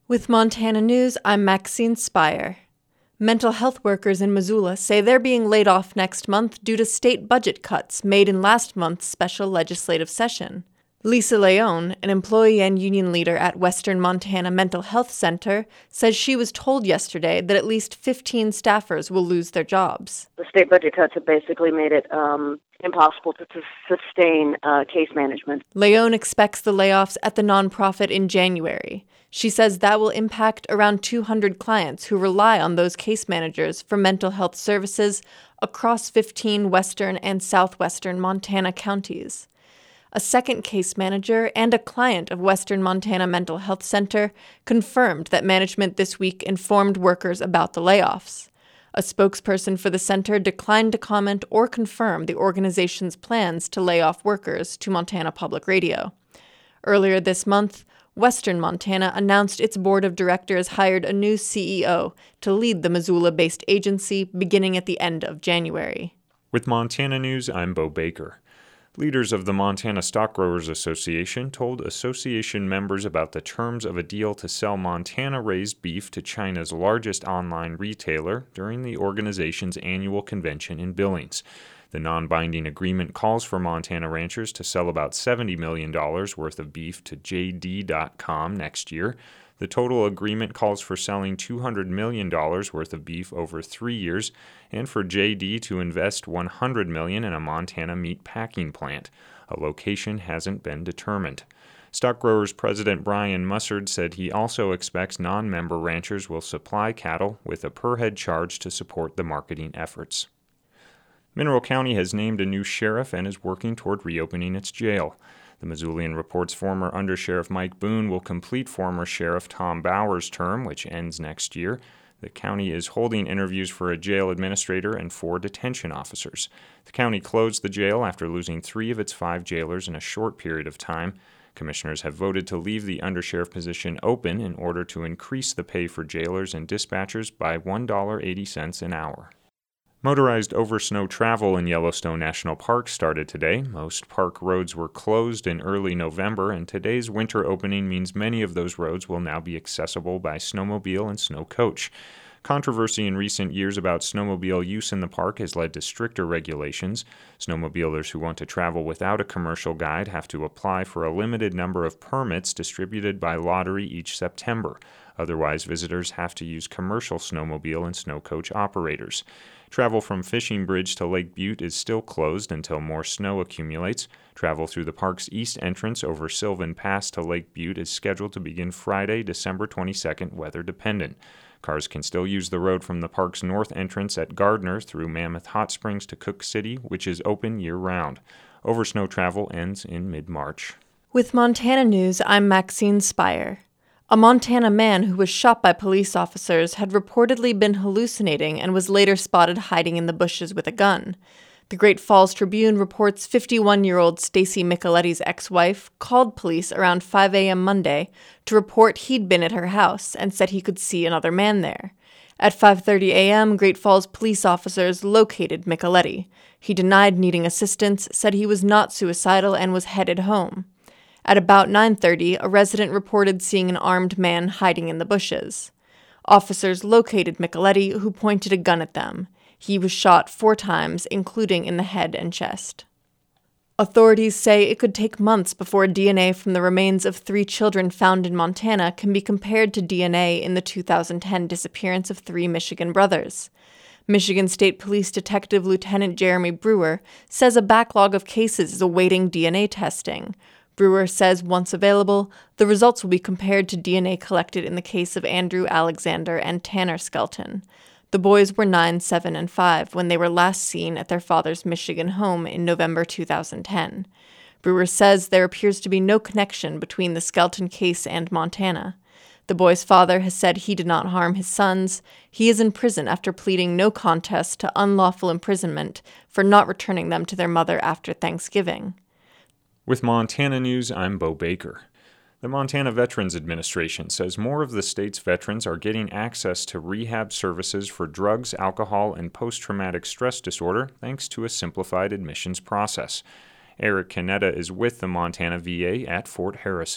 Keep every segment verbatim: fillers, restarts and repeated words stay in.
With Montana News, I'm Maxine Spire. Mental health workers in Missoula say they're being laid off next month due to state budget cuts made in last month's special legislative session. Lisa Leone, an employee and union leader at Western Montana Mental Health Center, says she was told yesterday that at least fifteen staffers will lose their jobs. The state budget cuts have basically made it um, impossible to, to sustain uh, case management. Leone expects the layoffs at the nonprofit in January. She says that will impact around two hundred clients who rely on those case managers for mental health services across fifteen western and southwestern Montana counties. A second case manager and a client of Western Montana Mental Health Center confirmed that management this week informed workers about the layoffs. A spokesperson for the center declined to comment or confirm the organization's plans to lay off workers to Montana Public Radio. Earlier this month, Western Montana announced its board of directors hired a new C E O to lead the Missoula-based agency beginning at the end of January. With Montana News, I'm Bo Baker. Leaders of the Montana Stock Growers Association told association members about the terms of a deal to sell Montana-raised beef to China's largest online retailer during the organization's annual convention in Billings. The non-binding agreement calls for Montana ranchers to sell about seventy million dollars worth of beef to J D dot com next year. The total agreement calls for selling two hundred million dollars worth of beef over three years and for J D to invest one hundred million dollars in a Montana meat packing plant. A location hasn't been determined. Stock Growers President Brian Mussard said he also expects non-member ranchers will supply cattle with a per-head charge to support the marketing efforts. Mineral County has named a new sheriff and is working toward reopening its jail. The Missoulian reports former Undersheriff Mike Boone will complete former Sheriff Tom Bauer's term, which ends next year. The county is holding interviews for a jail administrator and four detention officers. The county closed the jail after losing three of its five jailers in a short period of time. Commissioners have voted to leave the undersheriff position open in order to increase the pay for jailers and dispatchers by one dollar and eighty cents an hour. Motorized over-snow travel in Yellowstone National Park started today. Most park roads were closed in early November, and today's winter opening means many of those roads will now be accessible by snowmobile and snow coach. Controversy in recent years about snowmobile use in the park has led to stricter regulations. Snowmobilers who want to travel without a commercial guide have to apply for a limited number of permits distributed by lottery each September. Otherwise, visitors have to use commercial snowmobile and snow coach operators. Travel from Fishing Bridge to Lake Butte is still closed until more snow accumulates. Travel through the park's east entrance over Sylvan Pass to Lake Butte is scheduled to begin Friday, December twenty-second, weather dependent. Cars can still use the road from the park's north entrance at Gardner through Mammoth Hot Springs to Cook City, which is open year-round. Oversnow travel ends in mid-March. With Montana News, I'm Maxine Spire. A Montana man who was shot by police officers had reportedly been hallucinating and was later spotted hiding in the bushes with a gun. The Great Falls Tribune reports fifty-one-year-old Stacy Micheletti's ex-wife called police around five a.m. Monday to report he'd been at her house and said he could see another man there. At five thirty a.m., Great Falls police officers located Micheletti. He denied needing assistance, said he was not suicidal, and was headed home. At about nine thirty, a resident reported seeing an armed man hiding in the bushes. Officers located Micheletti, who pointed a gun at them. He was shot four times, including in the head and chest. Authorities say it could take months before D N A from the remains of three children found in Montana can be compared to D N A in the two thousand ten disappearance of three Michigan brothers. Michigan State Police Detective Lieutenant Jeremy Brewer says a backlog of cases is awaiting D N A testing. Brewer says once available, the results will be compared to D N A collected in the case of Andrew Alexander and Tanner Skelton. The boys were nine, seven, and five when they were last seen at their father's Michigan home in November two thousand ten. Brewer says there appears to be no connection between the Skelton case and Montana. The boy's father has said he did not harm his sons. He is in prison after pleading no contest to unlawful imprisonment for not returning them to their mother after Thanksgiving. With Montana News, I'm Bo Baker. The Montana Veterans Administration says more of the state's veterans are getting access to rehab services for drugs, alcohol, and post-traumatic stress disorder thanks to a simplified admissions process. Eric Canetta is with the Montana V A at Fort Harrison.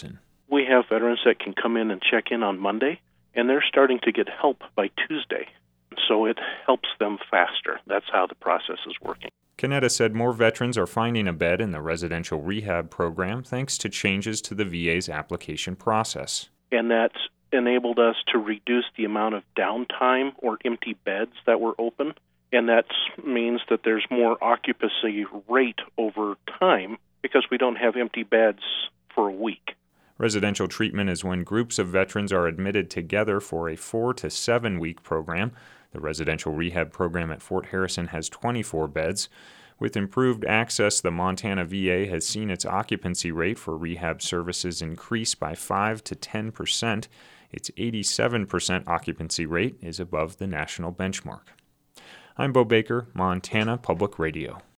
We have veterans that can come in and check in on Monday, and they're starting to get help by Tuesday. So it helps them faster. That's how the process is working. Canetta said more veterans are finding a bed in the residential rehab program thanks to changes to the V A's application process. And that's enabled us to reduce the amount of downtime or empty beds that were open. And that means that there's more occupancy rate over time because we don't have empty beds for a week. Residential treatment is when groups of veterans are admitted together for a four to seven week program. The residential rehab program at Fort Harrison has twenty-four beds. With improved access, the Montana V A has seen its occupancy rate for rehab services increase by five to ten percent. Its eighty-seven percent occupancy rate is above the national benchmark. I'm Bo Baker, Montana Public Radio.